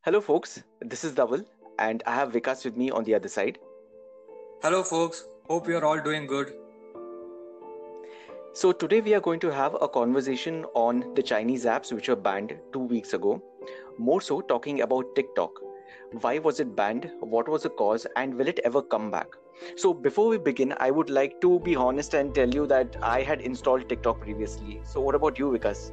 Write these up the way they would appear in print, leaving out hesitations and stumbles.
Hello, folks. This is Dhaval, and I have Vikas with me on the other side. Hello, folks. Hope you're all doing good. So, today we are going to have a conversation on the Chinese apps which were banned 2 weeks ago. More so, talking about TikTok. Why was it banned? What was the cause? And will it ever come back? So, before we begin, I would like to be honest and tell you that I had installed TikTok previously. So, what about you, Vikas?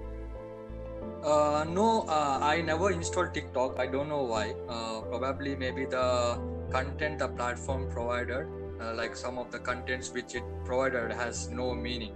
No, I never installed TikTok. I don't know why. Probably maybe the content the platform provided, like some of the contents which it provided, has no meaning.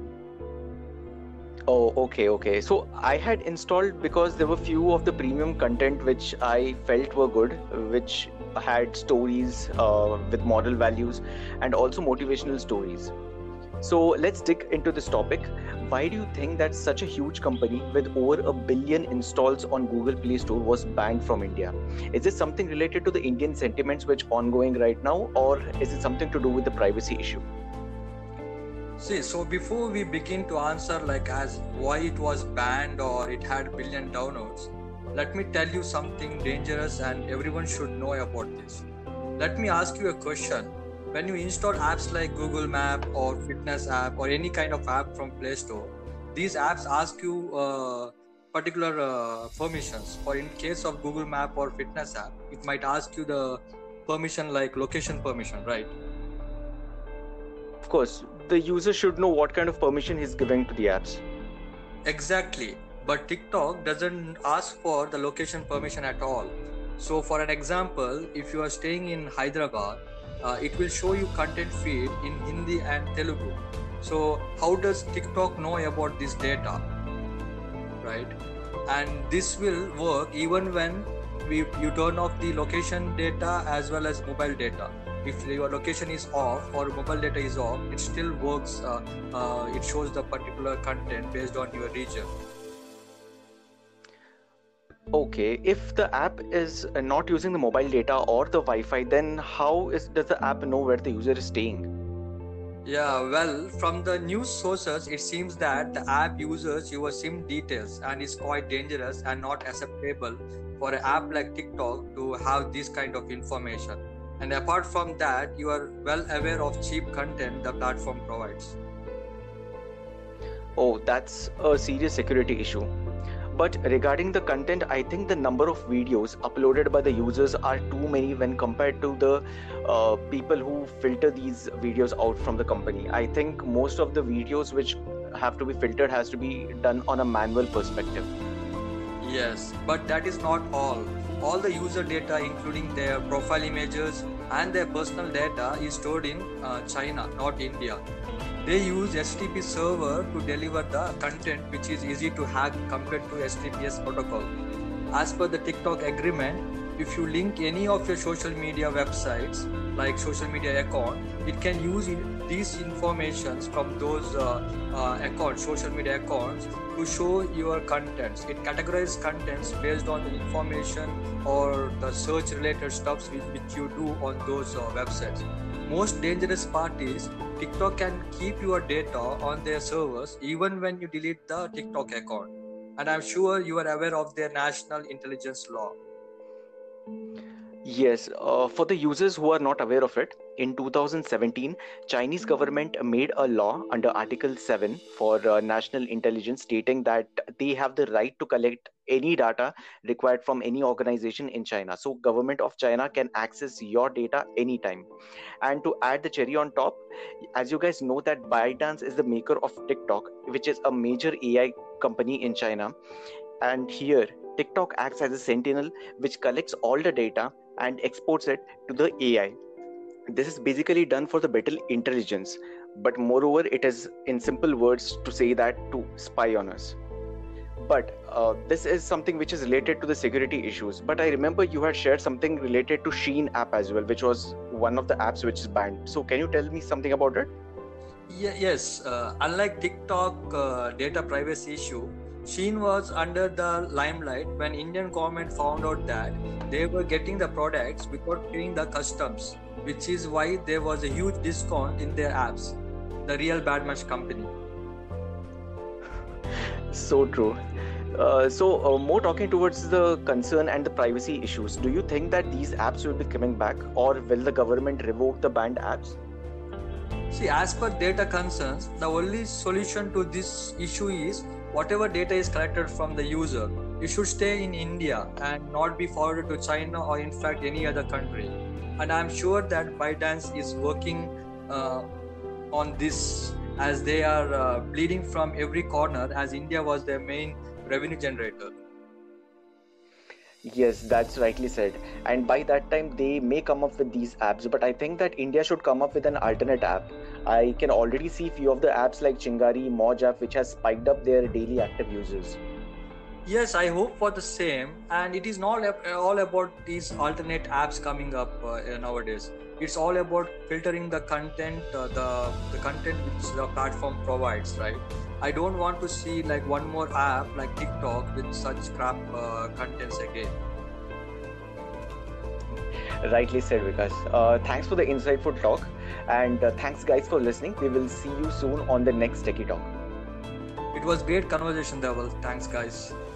Oh, okay. So I had installed because there were few of the premium content which I felt were good, which had stories with moral values and also motivational stories. So let's dig into this topic. Why do you think that such a huge company with over a billion installs on Google Play Store was banned from India? Is this something related to the Indian sentiments which ongoing right now, or is it something to do with the privacy issue? See, so before we begin to answer like as why it was banned or it had billion downloads, let me tell you something dangerous and everyone should know about this. Let me ask you a question. When you install apps like Google Map or Fitness app or any kind of app from Play Store, these apps ask you particular permissions. For in case of Google Map or Fitness app, it might ask you the permission like location permission, right? Of course, the user should know what kind of permission he's giving to the apps. Exactly. But TikTok doesn't ask for the location permission at all. So, for an example, if you are staying in Hyderabad, it will show you content feed in Hindi and Telugu. So, how does TikTok know about this data, right? And this will work even when you turn off the location data as well as mobile data. If your location is off or mobile data is off, it still works. It shows the particular content based on your region. Okay, if the app is not using the mobile data or the Wi-Fi, then does the app know where the user is staying? Yeah, well, from the news sources, it seems that the app uses your SIM details and is quite dangerous and not acceptable for an app like TikTok to have this kind of information. And apart from that, you are well aware of cheap content the platform provides. Oh, that's a serious security issue. But regarding the content, I think the number of videos uploaded by the users are too many when compared to the people who filter these videos out from the company. I think most of the videos which have to be filtered has to be done on a manual perspective. Yes, but that is not all. All the user data, including their profile images and their personal data, is stored in China, not India. They use HTTP server to deliver the content, which is easy to hack compared to HTTPS protocol. As per the TikTok agreement, if you link any of your social media websites, like social media account, it can use these informations from those accounts, social media accounts, to show your contents. It categorizes contents based on the information or the search related stuffs which you do on those websites. Most dangerous part is TikTok can keep your data on their servers even when you delete the TikTok account. And I'm sure you are aware of their national intelligence law. Yes, for the users who are not aware of it, in 2017, Chinese government made a law under Article 7 for national intelligence stating that they have the right to collect any data required from any organization in China. So government of China can access your data anytime. And to add the cherry on top, as you guys know that ByteDance is the maker of TikTok, which is a major AI company in China. And here, TikTok acts as a sentinel which collects all the data and exports it to the AI. This is basically done for the better intelligence, but moreover, it is in simple words to say that to spy on us. But this is something which is related to the security issues. But I remember you had shared something related to Sheen app as well, which was one of the apps which is banned. So can you tell me something about it? Yes, unlike TikTok data privacy issue, Sheen was under the limelight when Indian government found out that they were getting the products without paying the customs, which is why there was a huge discount in their apps. The real bad match company. So true. More talking towards the concern and the privacy issues, do you think that these apps will be coming back, or will the government revoke the banned apps? See, as per data concerns, the only solution to this issue is whatever data is collected from the user, it should stay in India and not be forwarded to China or, in fact, any other country. And I'm sure that ByteDance is working on this, as they are bleeding from every corner, as India was their main revenue generator. Yes, that's rightly said. And by that time, they may come up with these apps, but I think that India should come up with an alternate app. I can already see few of the apps like Chingari, Moj app, which has spiked up their daily active users. Yes, I hope for the same. And it is not all about these alternate apps coming up nowadays. It's all about filtering the content, the content which the platform provides, right? I don't want to see like one more app like TikTok with such crap contents again. Rightly said, Vikas. Thanks for the insightful talk, and thanks, guys, for listening. We will see you soon on the next Techie Talk. It was great conversation, Dhaval. Thanks, guys.